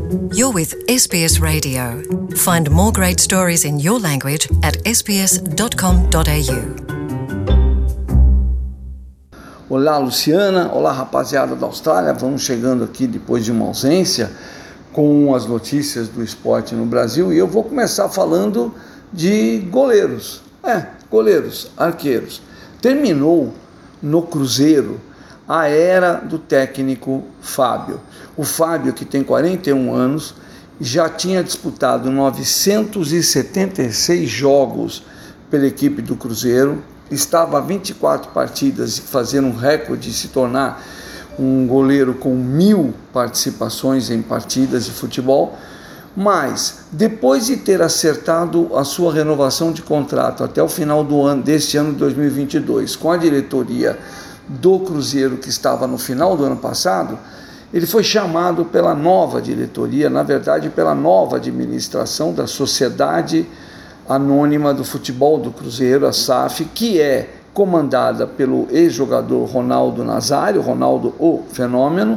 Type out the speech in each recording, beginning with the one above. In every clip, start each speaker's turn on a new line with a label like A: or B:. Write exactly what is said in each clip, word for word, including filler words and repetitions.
A: You're with S B S Radio. Find more great stories in your language at s b s dot com dot a u.
B: Olá, Luciana. Olá, rapaziada da Austrália. Vamos chegando aqui depois de uma ausência com as notícias do esporte no Brasil, e eu vou começar falando de goleiros. É, goleiros, arqueiros. Terminou no Cruzeiro a era do técnico Fábio. O Fábio, que tem quarenta e um anos, já tinha disputado novecentos e setenta e seis jogos pela equipe do Cruzeiro, estava a vinte e quatro partidas e fazendo um recorde de se tornar um goleiro com mil participações em partidas de futebol, mas depois de ter acertado a sua renovação de contrato até o final do ano, deste ano de dois mil e vinte e dois, com a diretoria do Cruzeiro, que estava no final do ano passado, ele foi chamado pela nova diretoria, na verdade pela nova administração da Sociedade Anônima do Futebol do Cruzeiro, a S A F, que é comandada pelo ex-jogador Ronaldo Nazário, Ronaldo o Fenômeno,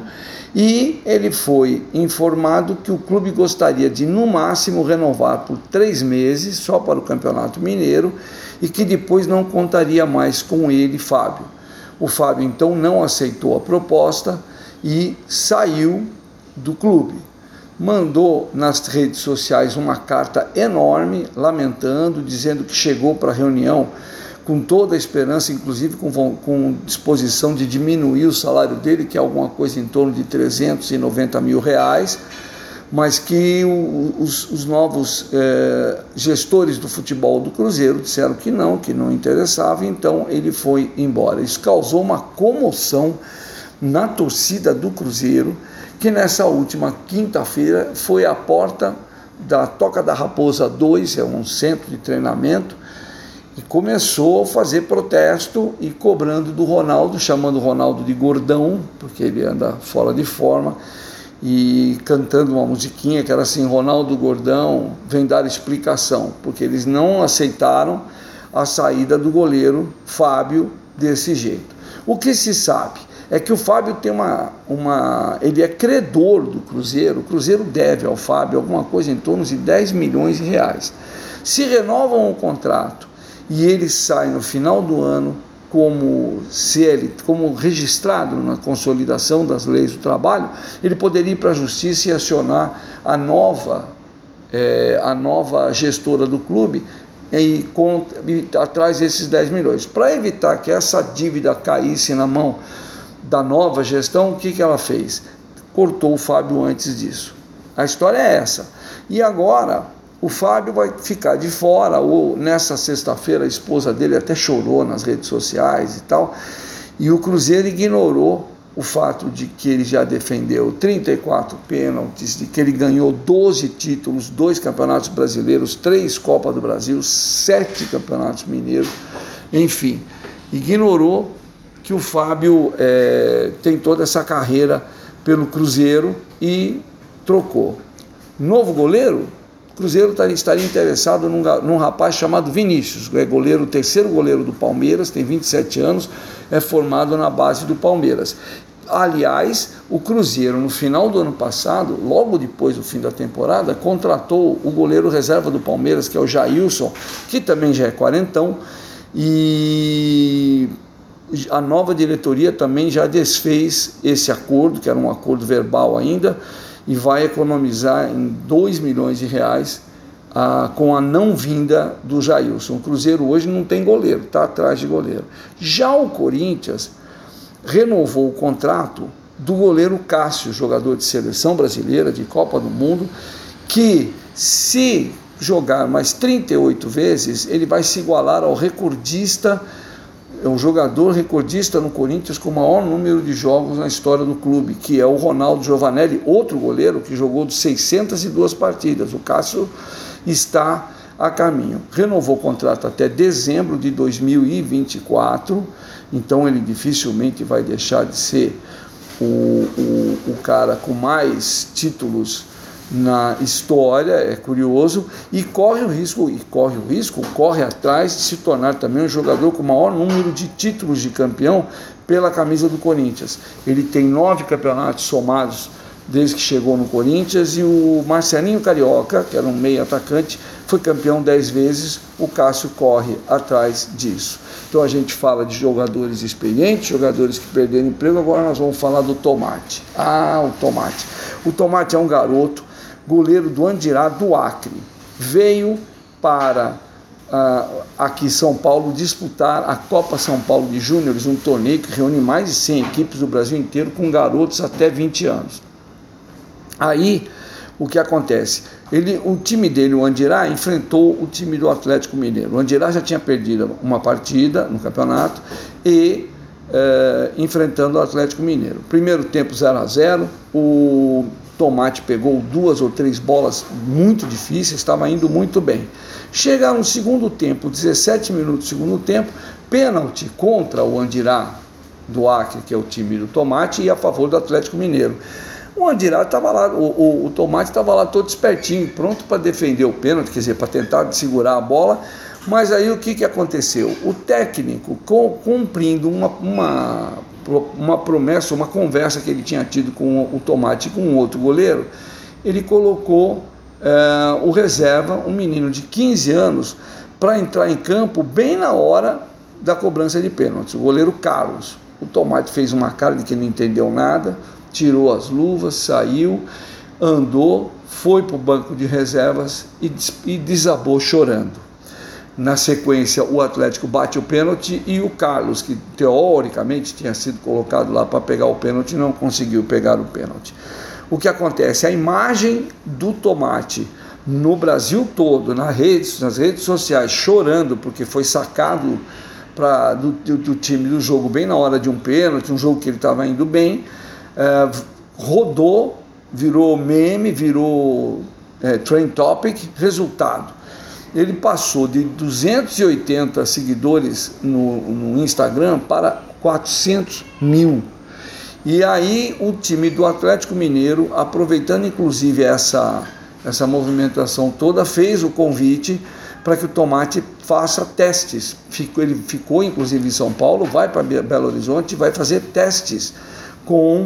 B: e ele foi informado que o clube gostaria de, no máximo, renovar por três meses, só para o Campeonato Mineiro, e que depois não contaria mais com ele, Fábio. O Fábio, então, não aceitou a proposta e saiu do clube. Mandou nas redes sociais uma carta enorme, lamentando, dizendo que chegou para a reunião com toda a esperança, inclusive com, com disposição de diminuir o salário dele, que é alguma coisa em torno de trezentos e noventa mil reais, mas que o, os, os novos eh, gestores do futebol do Cruzeiro disseram que não, que não interessava, então ele foi embora. Isso causou uma comoção na torcida do Cruzeiro, que nessa última quinta-feira foi à porta da Toca da Raposa dois, é um centro de treinamento, e começou a fazer protesto e cobrando do Ronaldo, chamando o Ronaldo de gordão, porque ele anda fora de forma, e cantando uma musiquinha que era assim: Ronaldo Gordão, vem dar explicação, porque eles não aceitaram a saída do goleiro Fábio desse jeito. O que se sabe é que o Fábio tem uma, uma ele é credor do Cruzeiro. O Cruzeiro deve ao Fábio alguma coisa em torno de dez milhões de reais. Se renovam o contrato e ele sai no final do ano como, se ele, como registrado na consolidação das leis do trabalho, ele poderia ir para a justiça e acionar a nova, é, a nova gestora do clube e, com, e atrás desses dez milhões. Para evitar que essa dívida caísse na mão da nova gestão, o que, que ela fez? Cortou o Fábio antes disso. A história é essa. E agora o Fábio vai ficar de fora, ou nessa sexta-feira a esposa dele até chorou nas redes sociais e tal, e o Cruzeiro ignorou o fato de que ele já defendeu trinta e quatro pênaltis, de que ele ganhou doze títulos, dois campeonatos brasileiros, três Copas do Brasil, sete campeonatos mineiros, enfim, ignorou que o Fábio é, tem toda essa carreira pelo Cruzeiro e trocou. Novo goleiro? O Cruzeiro estaria interessado num, num rapaz chamado Vinícius, é goleiro, o terceiro goleiro do Palmeiras, tem vinte e sete anos, é formado na base do Palmeiras. Aliás, o Cruzeiro, no final do ano passado, logo depois do fim da temporada, contratou o goleiro reserva do Palmeiras, que é o Jailson, que também já é quarentão, e a nova diretoria também já desfez esse acordo, que era um acordo verbal ainda, e vai economizar em dois milhões de reais ah, com a não vinda do Jailson. O Cruzeiro hoje não tem goleiro, está atrás de goleiro. Já o Corinthians renovou o contrato do goleiro Cássio, jogador de seleção brasileira, de Copa do Mundo, que, se jogar mais trinta e oito vezes, ele vai se igualar ao recordista, é um jogador recordista no Corinthians com o maior número de jogos na história do clube, que é o Ronaldo Giovanelli, outro goleiro que jogou de seiscentas e duas partidas. O Cássio está a caminho. Renovou o contrato até dezembro de dois mil e vinte e quatro, então ele dificilmente vai deixar de ser o, o, o cara com mais títulos na história, é curioso, e corre o risco, e corre o risco, corre atrás de se tornar também um jogador com o maior número de títulos de campeão pela camisa do Corinthians. Ele tem nove campeonatos somados desde que chegou no Corinthians, e o Marcelinho Carioca, que era um meio atacante, foi campeão dez vezes, o Cássio corre atrás disso. Então a gente fala de jogadores experientes, jogadores que perderam emprego, agora nós vamos falar do Tomate. Ah, o Tomate. O Tomate é um garoto, goleiro do Andirá, do Acre. Veio para uh, aqui em São Paulo disputar a Copa São Paulo de Júniores, um torneio que reúne mais de cem equipes do Brasil inteiro com garotos até vinte anos. Aí, o que acontece? Ele, o time dele, o Andirá, enfrentou o time do Atlético Mineiro. O Andirá já tinha perdido uma partida no campeonato e eh, enfrentando o Atlético Mineiro. Primeiro tempo zero a zero, o Tomate pegou duas ou três bolas muito difíceis, estava indo muito bem. Chega no segundo tempo, dezessete minutos do segundo tempo, pênalti contra o Andirá do Acre, que é o time do Tomate, e a favor do Atlético Mineiro. O Andirá estava lá, o, o, o Tomate estava lá todo espertinho, pronto para defender o pênalti, quer dizer, para tentar segurar a bola, mas aí o que, que aconteceu? O técnico, com, cumprindo uma, uma, uma promessa, uma conversa que ele tinha tido com o Tomate e com um outro goleiro, ele colocou é, o reserva, um menino de quinze anos, para entrar em campo bem na hora da cobrança de pênalti, o goleiro Carlos. O Tomate fez uma cara de que não entendeu nada, tirou as luvas, saiu, andou, foi para o banco de reservas e, e desabou chorando. Na sequência, o Atlético bate o pênalti e o Carlos, que teoricamente tinha sido colocado lá para pegar o pênalti, não conseguiu pegar o pênalti. O que acontece? A imagem do Tomate no Brasil todo, nas redes, nas redes sociais, chorando porque foi sacado pra, do, do, do time do jogo bem na hora de um pênalti, um jogo que ele estava indo bem, É, rodou, virou meme, virou é, trend topic. Resultado, ele passou de duzentos e oitenta seguidores no, no Instagram para quatrocentos mil. E aí o time do Atlético Mineiro, aproveitando inclusive essa, essa movimentação toda, fez o convite para que o Tomate faça testes. Ficou, ele ficou inclusive em São Paulo, vai para Belo Horizonte e vai fazer testes com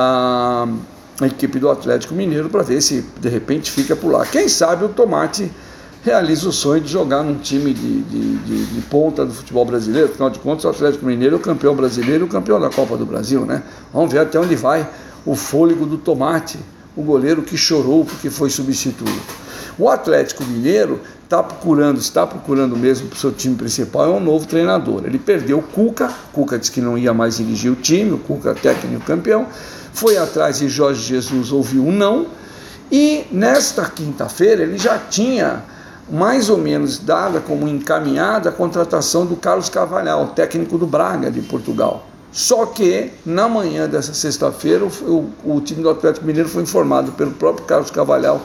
B: a, a equipe do Atlético Mineiro para ver se de repente fica por lá. Quem sabe o Tomate realiza o sonho de jogar num time de, de, de, de ponta do futebol brasileiro. Afinal de contas, o Atlético Mineiro é o campeão brasileiro e o campeão da Copa do Brasil, né? Vamos ver até onde vai o fôlego do Tomate, o goleiro que chorou porque foi substituído. O Atlético Mineiro está procurando, está procurando mesmo para o seu time principal, é um novo treinador. Ele perdeu o Cuca, o Cuca disse que não ia mais dirigir o time, o Cuca técnico campeão, foi atrás de Jorge Jesus, ouviu um não, e nesta quinta-feira ele já tinha mais ou menos dada como encaminhada a contratação do Carlos Carvalhal, técnico do Braga de Portugal. Só que na manhã dessa sexta-feira o, o, o time do Atlético Mineiro foi informado pelo próprio Carlos Carvalhal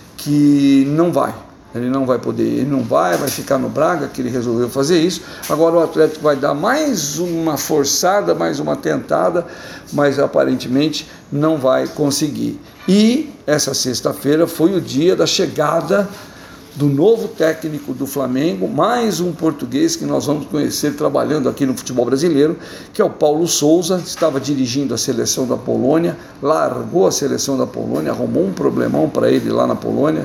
B: que não vai, ele não vai poder, ele não vai, vai ficar no Braga, que ele resolveu fazer isso. Agora o Atlético vai dar mais uma forçada, mais uma tentada, mas aparentemente não vai conseguir. E essa sexta-feira foi o dia da chegada do novo técnico do Flamengo, mais um português que nós vamos conhecer trabalhando aqui no futebol brasileiro, que é o Paulo Souza. Estava dirigindo a seleção da Polônia, largou a seleção da Polônia, arrumou um problemão para ele lá na Polônia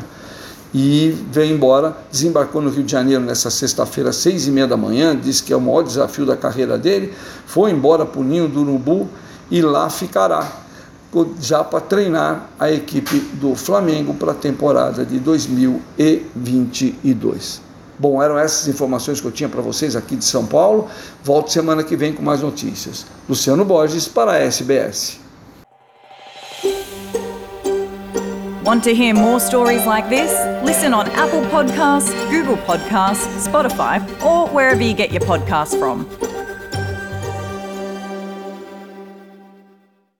B: e veio embora, desembarcou no Rio de Janeiro nessa sexta-feira, às seis e meia da manhã, disse que é o maior desafio da carreira dele, foi embora para o Ninho do Urubu e lá ficará, já para treinar a equipe do Flamengo para a temporada de dois mil e vinte e dois. Bom, eram essas informações que eu tinha para vocês aqui de São Paulo. Volto semana que vem com mais notícias. Luciano Borges para a S B S.
C: Want to hear more stories like this? Listen on Apple Podcasts, Google Podcasts, Spotify, or wherever you get your podcasts from.